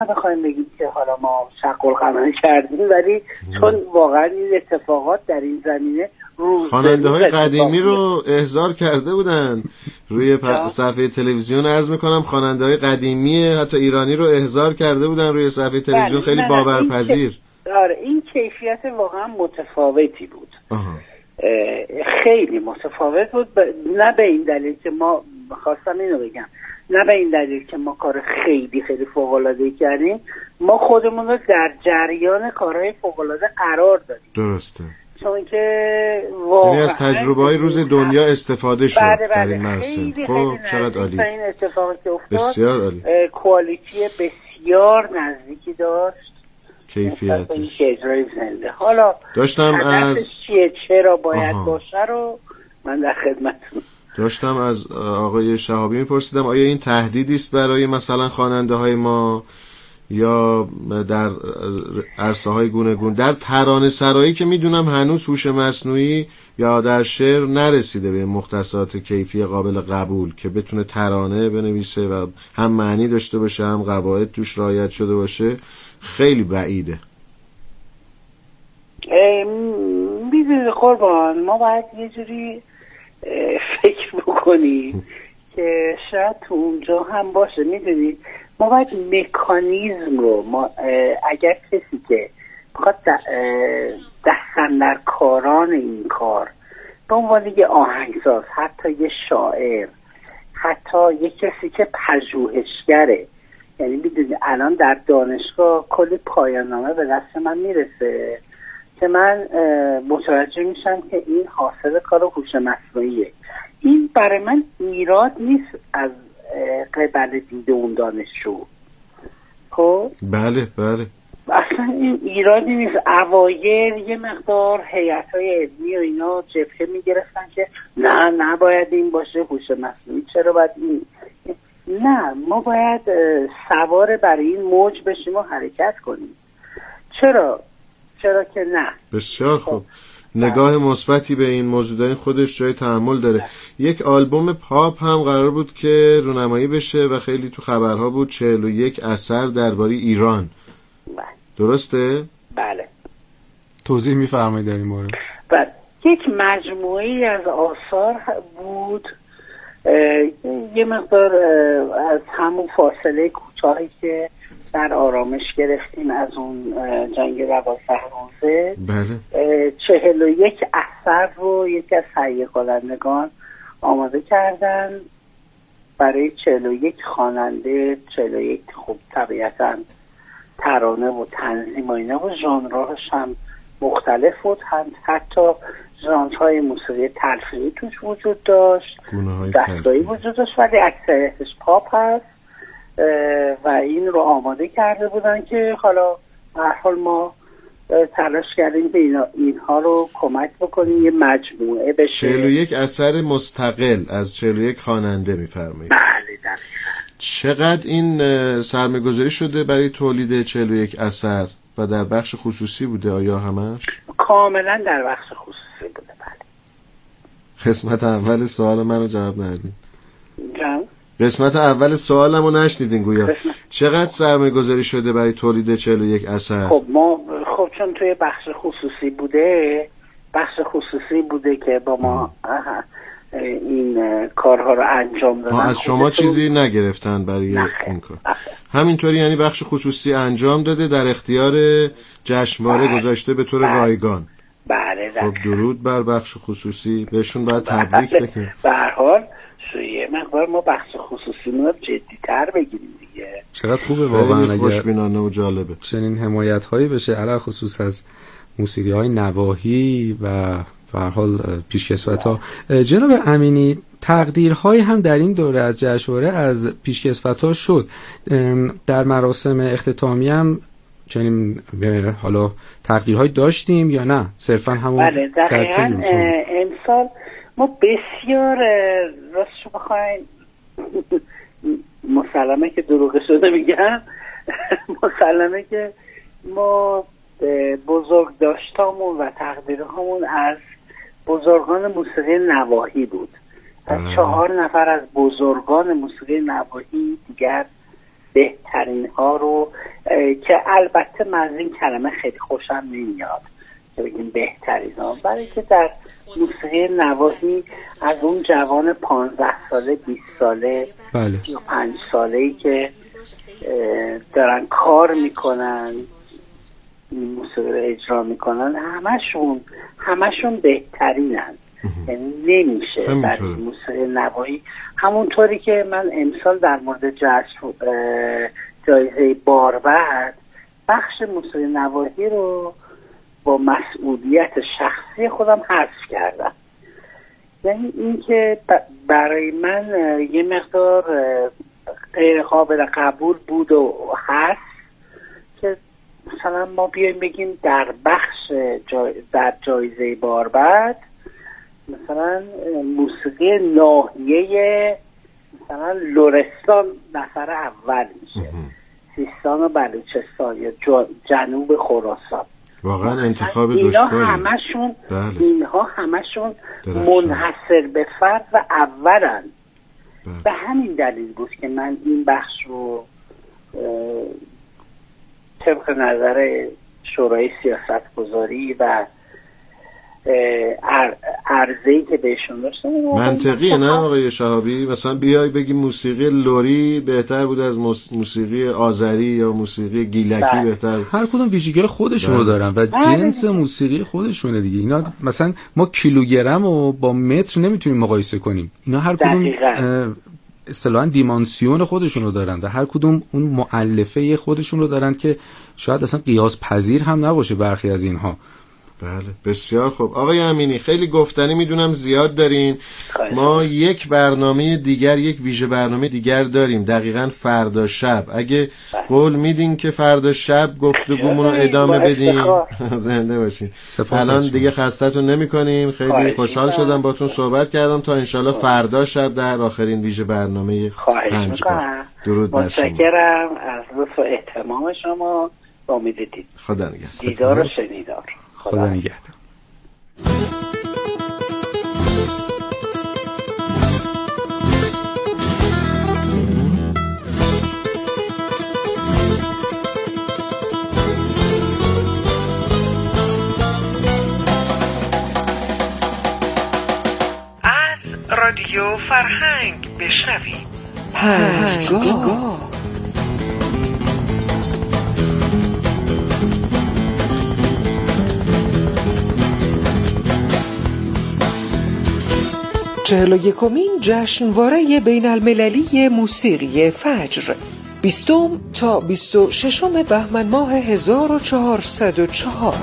بخوایم بگیم که حالا ما شق القمر کردیم، ولی چون واقعا این اتفاقات در این زمینه خواننده‌های قدیمی رو احضار کرده بودن روی صفحه تلویزیون. عرض میکنم خواننده‌های قدیمی حتی ایرانی رو احضار کرده بودن روی صفحه تلویزیون. خیلی باورپذیر. آره این کیفیت واقعا متفاوتی بود. خیلی متفاوت بود. نه به این دلیل که ما خواستم اینو بگم، نه به این دلیل که ما کار خیلی خیلی فوق‌العاده‌ای کردیم، ما خودمون رو در جریان کارهای فوق‌العاده قرار دادیم. درسته. چون که واقعا یعنی از تجربه‌های روز دنیا استفاده شد در این مراسم. خب چقدر عالی. این اتفاقی که افتاد بسیار عالی. کوالیتی بسیار نزدیکی داشت کیفیتش. زنده. حالا داشتم از چرا باید باشه رو من در خدمتتون. داشتم از آقای شهابی میپرسیدم آیا این تهدیدی است برای مثلا خواننده‌های ما یا در عرصه‌های گوناگون، در ترانه سرایی که میدونم هنوز هوش مصنوعی یا در شعر نرسیده به مختصات کیفی قابل قبول که بتونه ترانه بنویسه و هم معنی داشته باشه هم قواعد توش رعایت شده باشه، خیلی بعیده. میدونی قربان، ما باید یه جوری فکر بکنیم که شاید تو اونجا هم باشه. میدونی ما باید مکانیزم رو اگر کسی که بخواد دستن در کاران این کار به عنوان یه آهنگساز، حتی یه شاعر، حتی یه کسی که پژوهشگره، یعنی میدونی الان در دانشگاه کلی پایان‌نامه به دست من میرسه که من متوجه میشم که این حاصل کار هوش مصنوعیه. این برای من ایراد نیست از قبل دید اون دانشجو. خب بله اصلا این ایرادی نیست. اوایل یه مقدار هیئت‌های علمی و اینا جبهه میگرفتن که نه نباید این باشه، هوش مصنوعی چرا باید این. نه، ما باید سوار برای این موج بشیم و حرکت کنیم. چرا که نه. بسیار خوب. نگاه مثبتی به این موضوع دارین، خودش جای تأمل داره. یک آلبوم پاپ هم قرار بود که رونمایی بشه و خیلی تو خبرها بود، 41 اثر درباره ایران. درسته؟ بله. توضیح می‌فرمایید در این مورد؟ بله. یک مجموعه‌ای از آثار بود، یه مقدار از همون فاصله کوتاهی که در آرامش گرفتیم از اون جنگ 12 روزه. بله. 41 اثر رو یکی از تهیه کنندگان آماده کردن برای 41 خواننده. 41 خب طبیعتاً ترانه و تنظیم و اینا و ژانرهاش هم مختلف بود، حتی ژانرهای موسیقی تلفیقی توش وجود داشت، دستگاهی وجود داشت، ولی اکثریتش پاپ هست و این رو آماده کرده بودن که حالا به هر حال ما تلاش کردیم به اینها رو کمک بکنیم یه مجموعه بشه. 41 اثر مستقل از 41 خواننده میفرمایید؟ بله دقیقاً. چقدر این سرمایه‌گذاری شده برای تولید 41 اثر و در بخش خصوصی بوده آیا همش؟ کاملا در بخش خصوصی بوده. بله. قسمت اول سوال منو جواب ندید. جان؟ قسمت اول سوالمو نشنیدین گویا. چقدر سرمایه‌گذاری شده برای تولید 41 اثر؟ خب چون توی بخش خصوصی بوده که با ما این کارها رو انجام دادن. از شما چیزی نگرفتن برای این کار؟ همینطوری یعنی بخش خصوصی انجام داده، در اختیار جشنواره گذاشته به طور رایگان. بله. خب درود بر بخش خصوصی، بهشون باید تبریک بگیم. به هر حال یه مقدار ما بخش خصوصی رو جدی‌تر بگیریم دیگه. چقدر خوبه واقعا اگه خوشبینانه و جالبه چنین حمایت هایی بشه، علاوه خصوص از موسیقی های نواحی و به هر حال پیشکسوت‌ها. جناب امینی، تقدیرهایی هم در این دوره از جشنواره از پیشکسوت‌ها شد. در مراسم اختتامی هم چنین حالا تقدیرهایی داشتیم یا نه صرفا همون؟ بله دقیقاً. امسال ما بسیار راستشو بخواین مسلمه که دروغ شده میگم مسلمه که ما بزرگ داشتامون و تقدیرهامون از بزرگان موسیقی نواحی بود. از 4 نفر از بزرگان موسیقی نواحی دیگر بهترین ها رو که البته من از این کلمه خیلی خوشم نمیاد که بگیم بهترین ها، برای که در موسیقی نواحی از اون جوان 15 ساله 20 ساله 35 ساله‌ای که دارن کار میکنن موسیقی رو اجرا میکنن همشون بهترینن، یعنی نمیشه در موسیقی نواحی. همونطوری که من امسال در مورد جایزه باربد بخش موسیقی نواحی رو با مسئولیت شخصی خودم حذف کردم. یعنی این که برای من یه مقدار غیر قابل قبول بود و هست که مثلا ما بیایم بگیم در بخش در جایزه باربد مثلا موسیقی ناحیه مثلا لرستان نفر اول میشه، سیستان و بلوچستان یا جنوب خراسان. واقعا انتخاب دشواری. اینها همشون منحصر به فرد و اولن. به همین دلیل بود که من این بخش رو طبق نظر شورای سیاست گذاری و عرضه‌ای که بهشون داشتم منطقیه نه آقای شهابی؟ مثلا بیای بگی موسیقی لری بهتر بود از موسیقی آذری یا موسیقی گیلکی بهتر. هر کدوم ویژگی خودشون رو دارن و جنس موسیقی خودشونه دیگه. اینا مثلا ما کیلوگرم رو با متر نمیتونیم مقایسه کنیم. اینا هر کدوم اصطلاحاً دیمانسیون خودشون رو دارن و هر کدوم اون مؤلفه خودشون رو دارن که شاید اصلا قیاس پذیر هم نباشه برخی از اینها. بله بسیار خوب. آقای امینی خیلی گفتنی میدونم زیاد دارین. ما یک برنامه دیگر، یک ویژه برنامه دیگر داریم دقیقاً فردا شب. اگه قول میدین که فردا شب گفتگومون رو ادامه بدیم زنده باشین. الان دیگه خستتون نمی‌کنیم. خیلی خوشحال شدم باتون صحبت کردم تا انشالله فردا شب در آخرین ویژه برنامه 5. درود بر شما. متشکرم از لطف و اهتمام شما. امید خدا نگهدار. دیدار و شنیدار. خدا نگهدار. از رادیو فرهنگ بشنوید. پنجگاه. چهل و یکمین جشنواره بین المللی موسیقی فجر 20 تا 26 بهمن ماه 1404.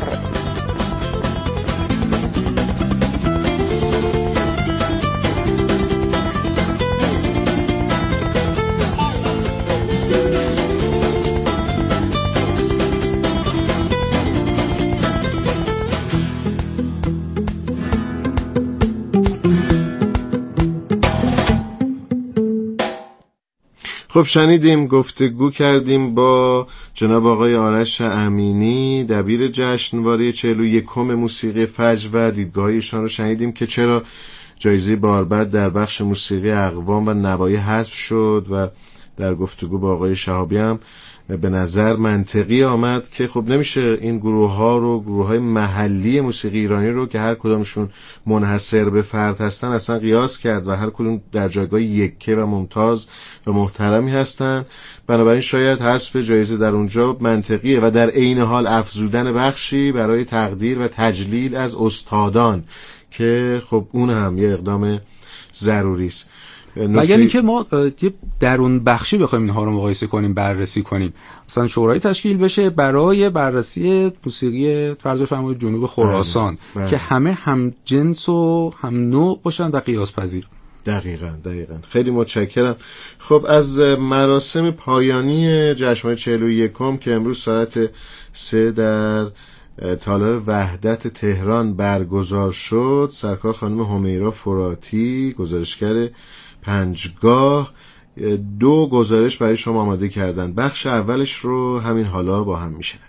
خب شنیدیم، گفتگو کردیم با جناب آقای آرش امینی دبیر جشنواره 41 موسیقی فجر و دیدگاهیشان رو شنیدیم که چرا جایزه باربد در بخش موسیقی اقوام و نواحی حذف شد و در گفتگو با آقای شهابی هم به نظر منطقی آمد که خب نمیشه این گروه‌های محلی موسیقی ایرانی رو که هر کدامشون منحصر به فرد هستن اصلا قیاس کرد و هر کدوم در جایگاه یکه و ممتاز و محترمی هستن. بنابراین شاید حذف جایزه در اونجا منطقیه و در عین حال افزودن بخشی برای تقدیر و تجلیل از استادان که خب اون هم یه اقدام ضروری است. مگر اینکه ما یه درون بخشی بخوایم اینها رو مقایسه کنیم، بررسی کنیم، مثلا شورای تشکیل بشه برای بررسی موسیقی فرض فرمایید جنوب خراسان که همه هم جنس و هم نوع باشن و قیاس پذیر. دقیقاً. خیلی متشکرم. خب از مراسم پایانی جشنواره 41 که امروز ساعت 3 در تالار وحدت تهران برگزار شد، سرکار خانم همیرا فراتی گزارشگر پنجگاه 2 گزارش برای شما آماده کردن. بخش اولش رو همین حالا با هم میشنویم.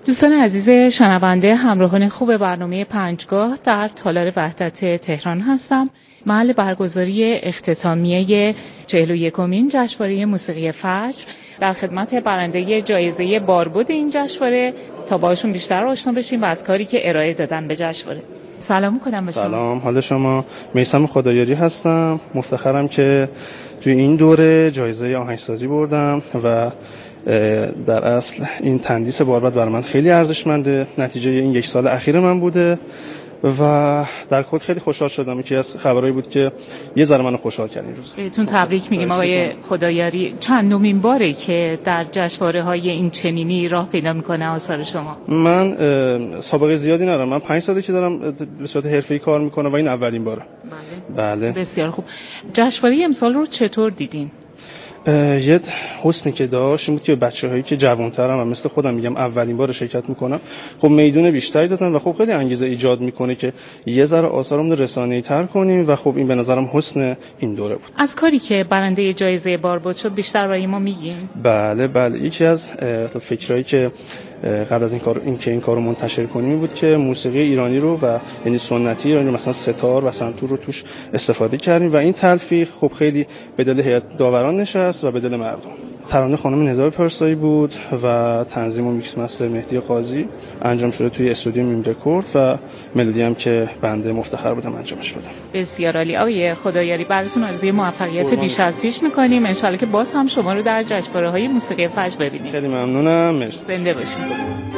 دوستان عزیز شنونده، همراهان خوب برنامه پنجگاه در تالار وحدت تهران هستم. محل برگزاری اختتامیه 41مین جشنواره موسیقی فجر. در خدمت برنده جایزه باربد این جشنواره تا باشون بیشتر آشنا بشیم و از کاری که ارائه دادن به جشنواره. سلام می‌کنم به شما. سلام، حال شما؟ میثم خدایاری هستم. مفتخرم که توی این دوره جایزه آهنگسازی بردم و در اصل این تندیس باربد برای من خیلی ارزشمنده. نتیجه این 1 سال اخیر من بوده و در کل خیلی خوشحال شدم. یکی از خبرایی بود که یه ذره منو خوشحال کرد این روز. بهتون تبریک میگیم آقای خدایاری. چندمین باره که در جشنواره‌های این چنینی راه پیدا میکنه آثار شما؟ من سابقه زیادی ندارم. من 5 ساله که دارم به صورت حرفه‌ای کار میکنم و این اولین باره. بله. بسیار خوب. جشنواره امسال رو چطور دیدین؟ یه حسنی که داشت این بود که بچه‌هایی که جوان‌ترن و مثل خودم میگم اولین بار شرکت میکنم، خب میدون بیشتری دادن و خب خیلی انگیزه ایجاد میکنه که یه ذره آثارمون رو رسانه‌ای‌تر کنیم و خب این به نظرم حسن این دوره بود. از کاری که برنده جایزه باربد شد بیشتر برای ما میگین؟ بله، یکی از فکرایی که قبل از این کارو منتشر کنیم بود که موسیقی ایرانی رو و یعنی سنتی ایرانی رو مثلا ستار و سنتور رو توش استفاده کردیم و این تلفیق خب خیلی به دل هیئت داوران نشست و به دل مردم. ترانه خانم ندا پارسایی بود و تنظیم و میکس مستر مهدی قاضی انجام شده توی استودیو میم رکورد و ملودی هم که بنده مفتخر بودم انجامش بدم. بسیار عالی. آقای خدایاری براتون آرزوی موفقیت بیش از پیش می‌کنیم. ان شاءالله که باز هم شما رو در جشنواره‌های موسیقی فجر ببینیم. خیلی ممنونم. مرسی. زنده باشید.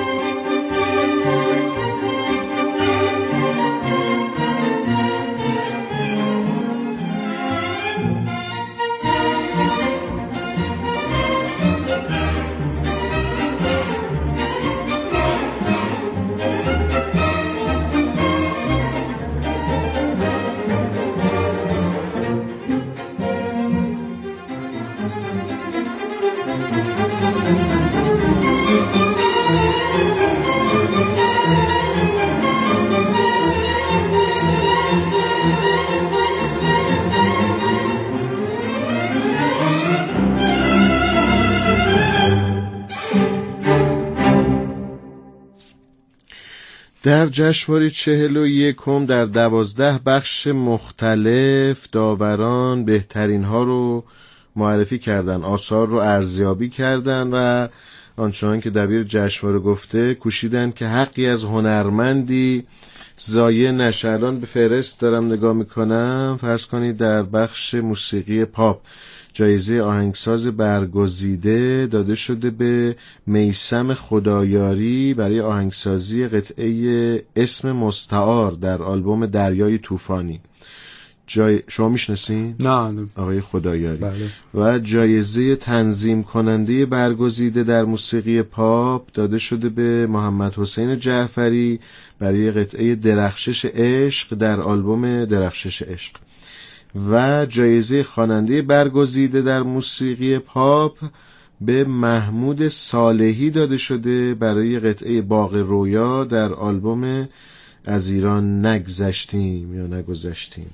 در جشنواره 41 در 12 بخش مختلف داوران بهترین ها رو معرفی کردن، آثار رو ارزیابی کردن و آنچنان که دبیر جشنواره گفته کوشیدن که حقی از هنرمندی ضایع نشه. الان به فهرست دارم نگاه میکنم. فرض کنید در بخش موسیقی پاپ جایزه آهنگساز برگزیده داده شده به میثم خدایاری برای آهنگسازی قطعه اسم مستعار در آلبوم دریای طوفانی. شما میشناسین؟ نه. آقای خدایاری. بله. و جایزه تنظیم کننده برگزیده در موسیقی پاپ داده شده به محمد حسین جعفری برای قطعه درخشش عشق در آلبوم درخشش عشق. و جایزه خواننده برگزیده در موسیقی پاپ به محمود صالحی داده شده برای قطعه باغ رویا در آلبوم از ایران نگذشتیم یا نگذشتیم.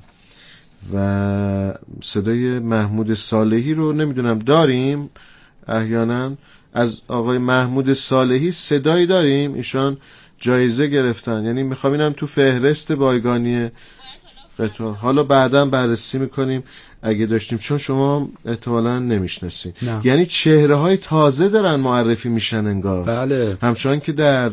و صدای محمود صالحی رو نمیدونم داریم احیانا از آقای محمود صالحی صدایی داریم؟ ایشان جایزه گرفتن، یعنی میخوام اینم تو فهرست بایگانی بهتون. حالا بعداً بررسی میکنیم اگه داشتیم، چون شما احتمالاً نمیشناسین. یعنی چهره های تازه دارن معرفی میشن انگار. بله. همچنان که در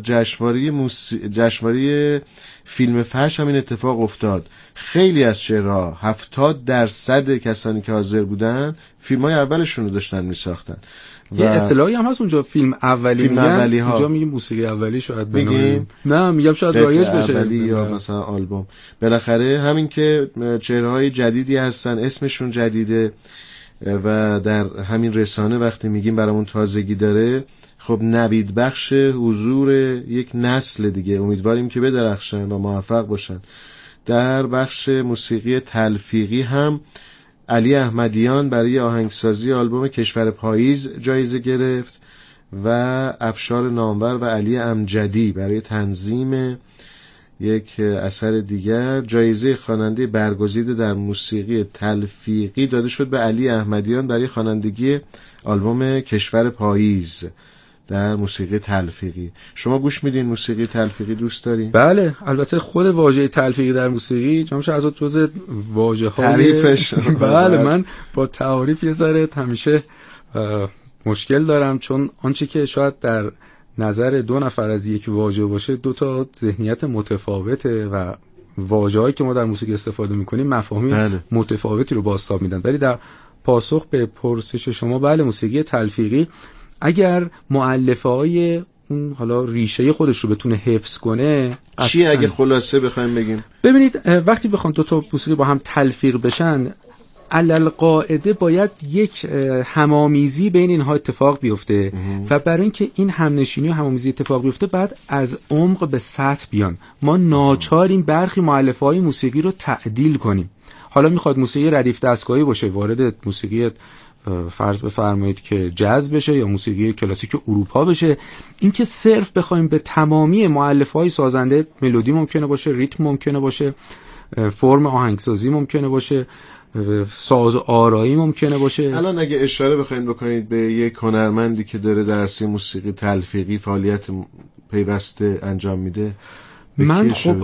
جشنواره فیلم فجر همین اتفاق افتاد. خیلی از چهره ها 70% کسانی که حاضر بودن فیلم های اولشون رو داشتن میساختن. یه اصطلاحی هم هست اونجا فیلم اولی میگن، اینجا میگیم موسیقی اولی شاید بگیم. نه میگم شاید رایج بشه اولی یا مثلا آلبوم. بالاخره همین که چهره‌های جدیدی هستن، اسمشون جدیده و در همین رسانه وقتی میگیم برامون تازگی داره، خب نوید بخش حضور یک نسل دیگه. امیدواریم که بدرخشن و موفق باشن. در بخش موسیقی تلفیقی هم علی احمدیان برای آهنگسازی آلبوم کشور پاییز جایزه گرفت و افشار نامور و علی امجدی برای تنظیم یک اثر دیگر. جایزه خواننده برگزیده در موسیقی تلفیقی داده شد به علی احمدیان برای خوانندگی آلبوم کشور پاییز در موسیقی تلفیقی. شما گوش میدین موسیقی تلفیقی؟ دوست دارین؟ بله، البته خود واژه تلفیقی در موسیقی جناب شهرزاد جزء واژه‌های تعریفش بله، من با تعریف یه ذره همیشه مشکل دارم، چون آنچه که شاید در نظر دو نفر از یک واژه باشه دو تا ذهنیت متفاوته و واژه‌هایی که ما در موسیقی استفاده می‌کنیم مفاهیم متفاوتی رو بازتاب میدن. ولی در پاسخ به پرسش شما، بله، موسیقی تلفیقی اگر مؤلفه‌های اون حالا ریشه خودش رو بتونه حفظ کنه، چی اگه خلاصه بخوایم بگیم؟ ببینید، وقتی بخوان دو تا موسیقی با هم تلفیق بشن، علل قاعده باید یک همامیزی بین اینها اتفاق بیفته و برای اینکه این همنشینی و همامیزی اتفاق بیفته بعد از عمق به سطح بیان. ما ناچاریم برخی مؤلفه‌های موسیقی رو تعدیل کنیم. حالا میخواد موسیقی ردیف دستگاهی باشه، وارد موسیقی فرض بفرمایید که جاز بشه یا موسیقی کلاسیک اروپا بشه، اینکه صرف بخوایم به تمامی مؤلفه‌های سازنده، ملودی ممکنه باشه، ریتم ممکنه باشه، فرم آهنگسازی ممکنه باشه، ساز آرایی ممکنه باشه. الان اگه اشاره بخواید بکنید به یک هنرمندی که داره درسی موسیقی تلفیقی فعالیت پیوسته انجام میده، من خب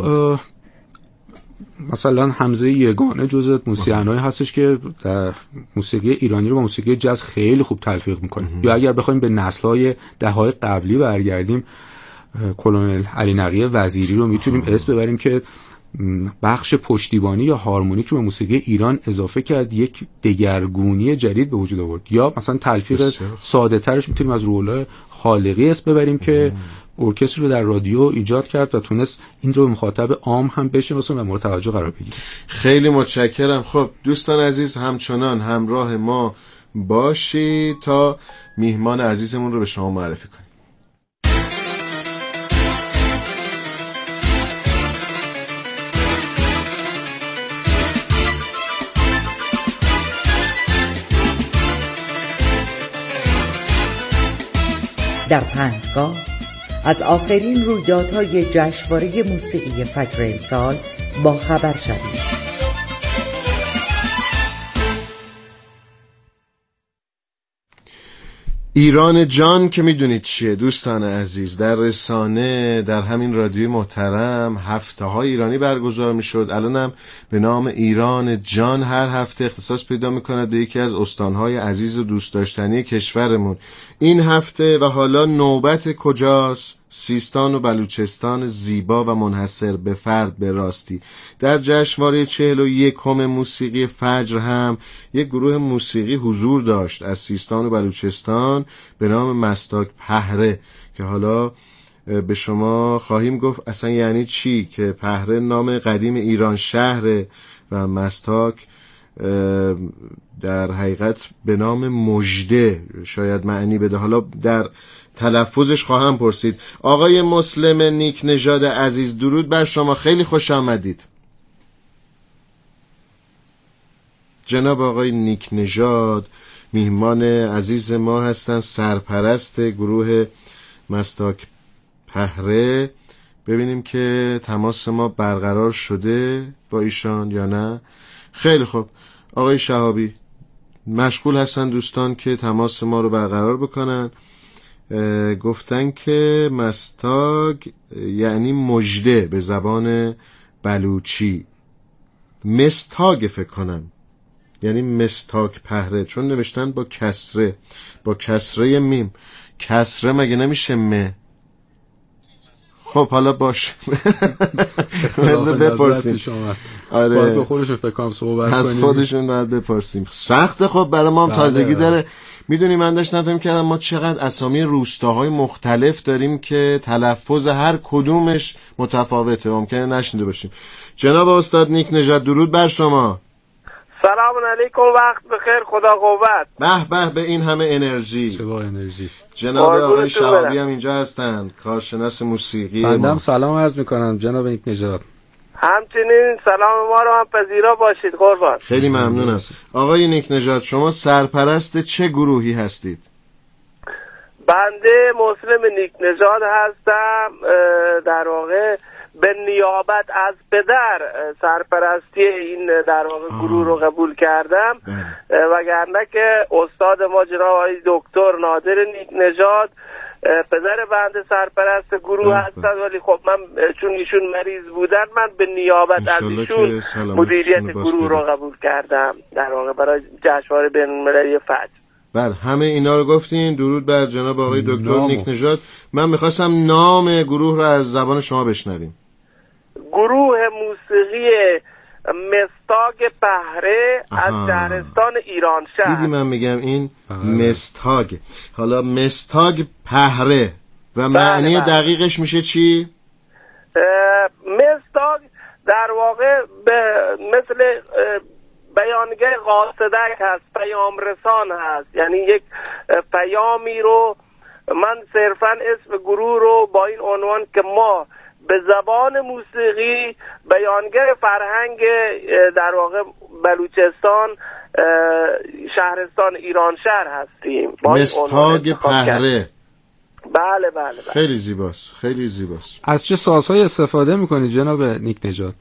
مثلا حمزه یگانه جزء موسیقیان‌هایی هستش که در موسیقی ایرانی رو با موسیقی جاز خیلی خوب تلفیق میکنه. یا اگر بخوایم به نسل‌های دهه‌های قبلی برگردیم، کلونل علی نقی وزیری رو میتونیم اسم ببریم که بخش پشتیبانی یا هارمونیک رو به موسیقی ایران اضافه کرد، یک دگرگونی جدید به وجود آورد. یا مثلا تلفیق ساده ترش میتونیم از روح‌الله خالقی اسم ببریم که ارکستر رو در رادیو ایجاد کرد و تونست این رو به مخاطب عام هم بشناسونه و مورد توجه قرار بگیره. خیلی متشکرم. خب دوستان عزیز، همچنان همراه ما باشید تا میهمان عزیزمون رو به شما معرفی کنیم. در پنجگاه از آخرین رویدادهای جشنواره موسیقی فجر امسال با خبر شدید. ایران جان که میدونید چیه دوستان عزیز، در رسانه، در همین رادیوی محترم هفته‌های ایرانی برگزار میشد. الانم به نام ایران جان هر هفته اختصاص پیدا میکنه به یکی از استانهای عزیز و دوست داشتنی کشورمون. این هفته و حالا نوبت کجاست؟ سیستان و بلوچستان زیبا و منحصر به فرد به راستی. در جشنواره 41 موسیقی فجر هم یک گروه موسیقی حضور داشت از سیستان و بلوچستان به نام مستاک پهره که حالا به شما خواهیم گفت اصلا یعنی چی، که پهره نام قدیم ایران شهره و مستاک در حقیقت به نام مژده شاید معنی بده. حالا در تلفظش خواهم پرسید. آقای مسلم نیک نژاد عزیز، درود بر شما، خیلی خوش آمدید. جناب آقای نیک نژاد میهمان عزیز ما هستند، سرپرست گروه مستاک پهره. ببینیم که تماس ما برقرار شده با ایشان یا نه. خیلی خوب آقای شهابی، مشغول هستن دوستان که تماس ما رو برقرار بکنن. گفتن که مستاگ یعنی مژده به زبان بلوچی، مستاگ فکر کنم یعنی مستاک پهره، چون نوشتن با کسره، با کسره میم. کسره مگه نمیشه م؟ خب حالا باش لازم بپرسیم. آره باید به خودشون فکر کنم صحبت کنیم، از خودشون باید بپرسیم. سخته. خب برای ما هم تازگی داره. میدونی من داشتم فکر کردم ما چقدر اسامی روستاهای مختلف داریم که تلفظ هر کدومش متفاوته، ممکنه نشنیده باشیم. جناب استاد نیک نژاد، درود بر شما. سلام علیکم، وقت بخیر، خدا قوت. به به به این همه انرژی. چه با انرژی. جناب آقای شهابی هم اینجا هستند، کارشناس موسیقی. بنده هم سلام عرض میکنم جناب نیک نژاد. همچنین سلام ما رو هم پذیرا باشید قربان. خیلی ممنونم. آقای نیک نژاد، شما سرپرست چه گروهی هستید؟ بنده مسلم نیک نژاد هستم، در واقع به نیابت از پدر سرپرستی این در واقع گروه رو قبول کردم، وگرنه که استاد ما جناب آقای دکتر نادر نیک نژاد پدر بنده سرپرست گروه هستند، ولی خب من چون ایشون مریض بودن من به نیابت از ایشون مدیریت گروه رو قبول کردم در واقع برای جشنواره بین‌المللی فجر. بله همه اینا رو گفتین. درود بر جناب آقای دکتر نیک نژاد. من میخواستم نام گروه رو از زبان شما بشنویم. گروه موسیقی مستاگ پهره از شهرستان ایرانشهر. دیدی من میگم این مستاگ. حالا مستاگ پهره و معنی دقیقش میشه چی؟ مستاگ در واقع مثل بیانگر قاصدک هست، پیام رسان هست، یعنی یک پیامی رو من صرفا اسم گروه رو با این عنوان که ما به زبان موسیقی بیانگر فرهنگ در واقع بلوچستان شهرستان ایرانشهر هستیم. مستاگ پهره. بله بله بله. خیلی زیباست، خیلی زیباست. از چه سازهای استفاده میکنید جناب نیک نژاد؟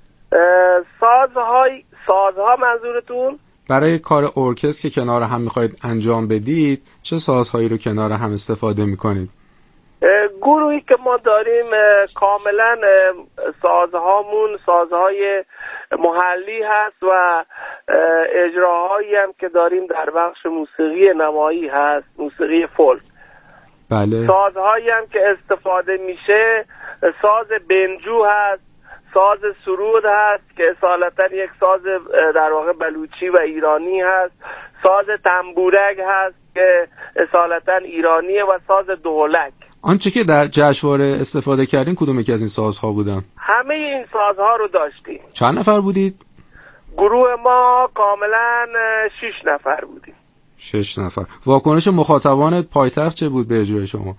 سازها منظورتون؟ برای کار ارکستر که کنار هم میخواید انجام بدید چه سازهایی رو کنار هم استفاده میکنید؟ گروهی که ما داریم کاملا سازهامون سازهای محلی هست و اجراهایی هم که داریم در بخش موسیقی نمایی هست، موسیقی فولک. بله. سازهایی هم که استفاده میشه ساز بنجو هست، ساز سرود هست که اصالتا یک ساز در واقع بلوچی و ایرانی هست، ساز تنبورک هست که اصالتا ایرانیه و ساز دولک. آنچه که در جشنواره استفاده کردین کدوم یکی از این سازها بودن؟ همه این سازها رو داشتیم. چند نفر بودید؟ گروه ما کاملا 6 نفر بودیم. 6 نفر. واکنش مخاطبان پایتخت چه بود به اجرای شما؟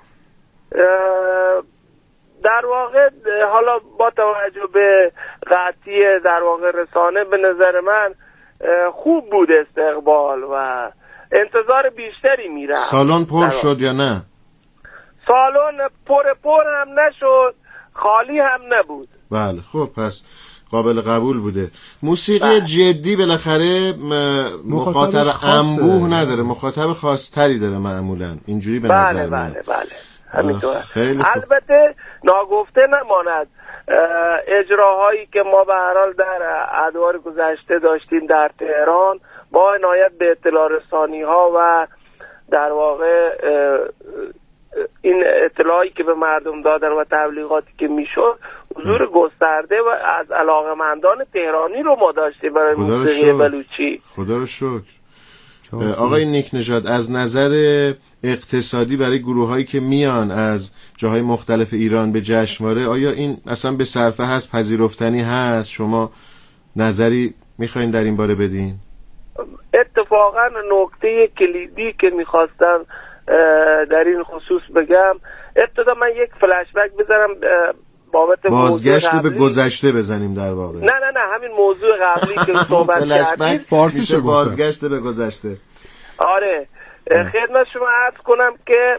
در واقع حالا با توجه به قطعی در واقع رسانه به نظر من خوب بود استقبال و انتظار بیشتری میرم. سالن پر شد یا نه؟ سالن پر هم نشد، خالی هم نبود. بله خب پس قابل قبول بوده. موسیقی جدی بالاخره مخاطب انبوه نداره، مخاطب خاص‌تری داره معمولا، اینجوری به نظر میاد. بله همینطوره. البته ناگفته نماند اجراهایی که ما به هر حال در ادوار گذشته داشتیم در تهران با عنایت به اطلاع رسانی ها و در واقع این اطلاعی که به مردم دادن و تبلیغاتی که میشد حضور گسترده و از علاقه‌مندان تهرانی رو ما داشتیم برای موسیقی بلوچی. خدا رو شکر. آقای نیک نژاد از نظر اقتصادی برای گروهایی که میان از جاهای مختلف ایران به جشنواره آیا این اصلا به صرفه هست، پذیرفتنی هست؟ شما نظری میخواین در این باره بدین؟ اتفاقا نکته کلیدی که میخواستم در این خصوص بگم، ابتدا من یک فلش بک بزنم بابت بازگشت به گذشته بزنیم در واقع. نه همین موضوع قبلی که صحبت کردیم فارسیش بازگشت به گذشته. آره خدمت شما عرض کنم که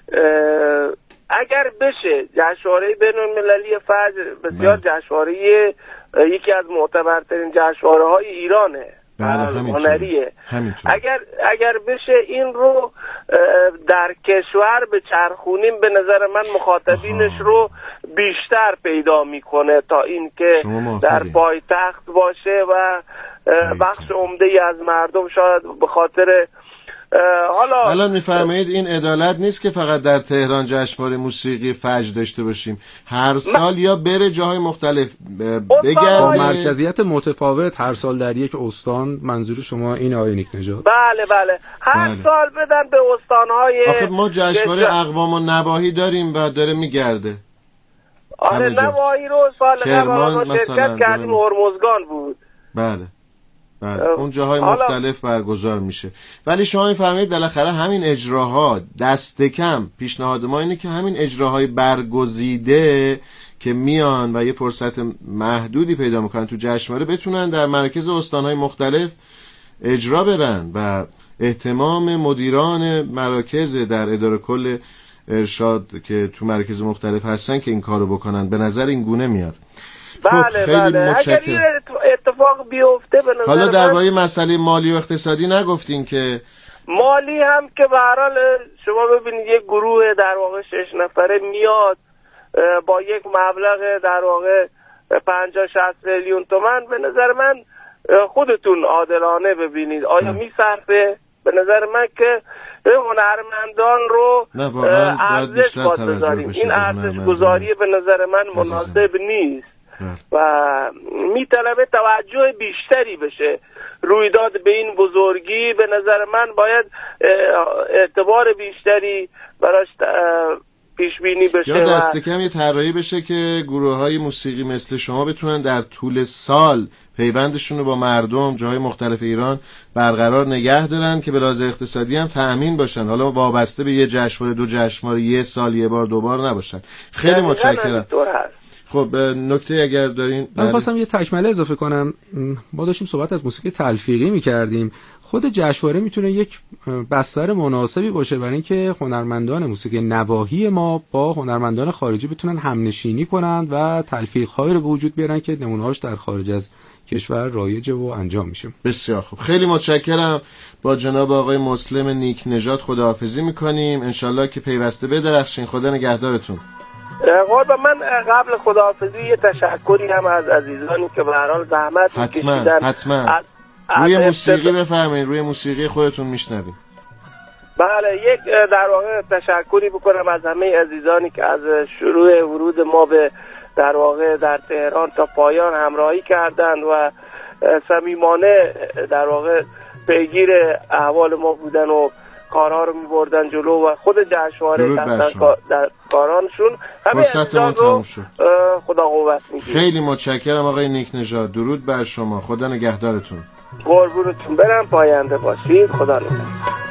اگر بشه جشنواره بین‌المللی فجر بسیار جشنواره یکی از معتبرترین جشنواره‌های ایرانه. هنریه. اگر بشه این رو در کشور به چرخونیم به نظر من مخاطبینش رو بیشتر پیدا میکنه تا این که در پایتخت باشه و بخش عمده‌ای از مردم شاید به خاطر حالا الان میفرمایید این عدالت نیست که فقط در تهران جشنواره موسیقی فجر داشته باشیم، هر سال یا بره جاهای مختلف با مرکزیت متفاوت هر سال در یک استان. منظور شما این آقای نیک نژاد؟ بله هر سال بدن به استان‌های. آخه ما جشنواره اقوام و نواحی داریم و داره میگرده. آره نواحی رو سال قبل شرکت کردیم، هرمزگان بود. بله اون جاهای مختلف برگزار میشه. ولی شما میفرمایید بالاخره همین اجراها دست کم، پیشنهاد ما اینه که همین اجراهای برگزیده که میان و یه فرصت محدودی پیدا میکنن تو جشنواره بتونن در مراکز استانهای مختلف اجرا برن و اهتمام مدیران مراکز در اداره کل ارشاد که تو مراکز مختلف هستن که این کارو بکنن. به نظر این گونه میاد. بله اگر این اتفاق بیفته به نظر حالا درباره مسئله مالی و اقتصادی نگفتین که مالی هم که به هر حال شما ببینید یک گروه در واقع 6 نفره میاد با یک مبلغ در واقع 50-60 میلیون تومان، به نظر من خودتون عادلانه ببینید آیا میصرفه؟ به نظر من که هنرمندان رو ارزش باید بذاریم. این ارزش گذاری به نظر من مناسب نیست و میطلبه توجه بیشتری بشه. رویداد به این بزرگی به نظر من باید اعتبار بیشتری براش پیش بینی بشه یا دست کم یه طراحی بشه که گروه‌های موسیقی مثل شما بتونن در طول سال پیوندشون رو با مردم جاهای مختلف ایران برقرار نگه دارن که به لحاظ اقتصادی هم تأمین باشن، حالا وابسته به یه جشنواره، 2 جشنواره، یه سال یه بار 2 بار نباشن. خیلی متشکرم. خب نکته اگر دارین. من خواستم یه تکمله اضافه کنم. ما داشتیم صحبت از موسیقی تلفیقی می‌کردیم. خود جشنواره میتونه یک بستر مناسبی باشه برای اینکه هنرمندان موسیقی نواحی ما با هنرمندان خارجی بتونن همنشینی کنن و تلفیق‌هایی رو به وجود بیارن که نمونه‌هاش در خارج از کشور رایجه و انجام میشه. بسیار خوب، خیلی متشکرم. با جناب آقای مسلم نیک نژاد خداحافظی میکنیم. انشالله که پیوسته بدرخشین. خدا نگهدارتون. من قبل خداحافظی یه تشکری هم از عزیزانی که به هر حال زحمت کشیدن. حتما روی موسیقی بفرمایید، روی موسیقی خودتون میشنویم. بله، یک در واقع تشکری بکنم از همه عزیزانی که از شروع ورود ما به در واقع در تهران تا پایان همراهی کردند و صمیمانه در واقع پیگیر احوال ما بودن و کارها رو می‌بردن جلو و خود جشنواره در کارانشون همه عزیزان رو خدا قوت می‌ده. خیلی متشکرم آقای نیک نژاد. درود بر شما. خدا نگهدارتون. قربونتون برم. پاینده باشید. خدا نگهدار.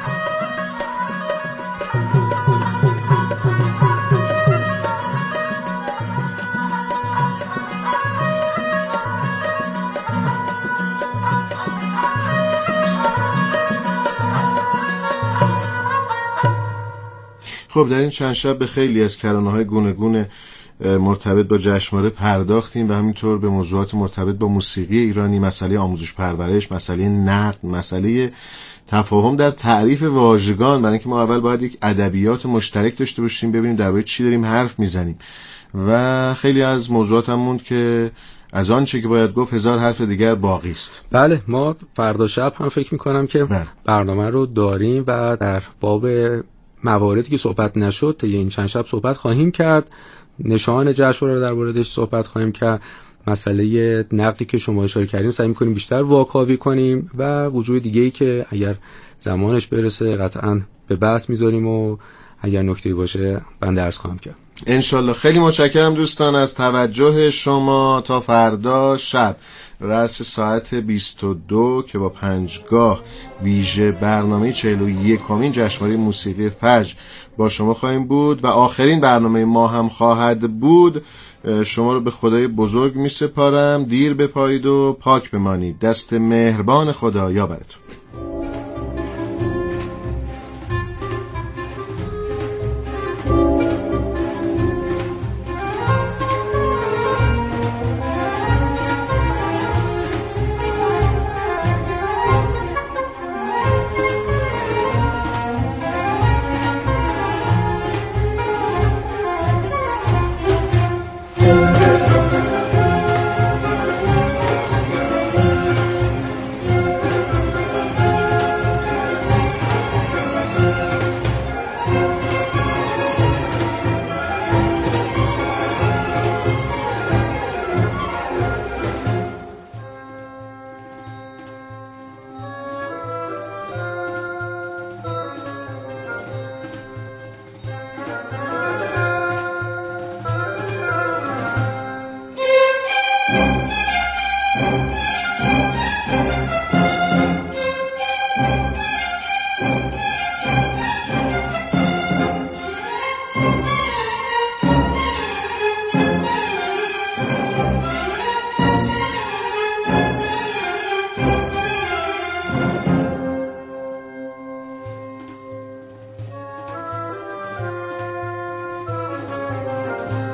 خب در این چند شب به خیلی از کرانه‌های گوناگون مرتبط با جشنواره پرداختیم و همینطور به موضوعات مرتبط با موسیقی ایرانی، مسئله آموزش پرورش، مسئله نقد، مسئله تفاهم در تعریف واژگان، برای اینکه ما اول باید یک ادبیات مشترک داشته باشیم، ببینیم درباره چی داریم حرف میزنیم و خیلی از موضوعات هم موند که از آن چه که باید گفت 1000 حرف دیگر باقی است. بله، ما فردا شب هم فکر میکنم که برنامه رو داریم و در باب مواردی که صحبت نشد تا این چند شب صحبت خواهیم کرد. نشان جشنواره رو در موردش صحبت خواهیم کرد. مسئله نقدی که شما اشاره کردین سعی می‌کنیم بیشتر واکاوی کنیم و وجود دیگه‌ای که اگر زمانش برسه قطعاً به بحث می‌ذاریم و اگر نکته‌ای باشه بنده عرض خواهم کرد. انشالله. خیلی متشکرم دوستان از توجه شما. تا فردا شب رأس ساعت 22 که با 5 ویژه برنامه 41مین جشنواره موسیقی فجر با شما خواهیم بود و آخرین برنامه ما هم خواهد بود. شما رو به خدای بزرگ می سپارم. دیر بپایید و پاک بمانید. دست مهربان خدا یاورتون.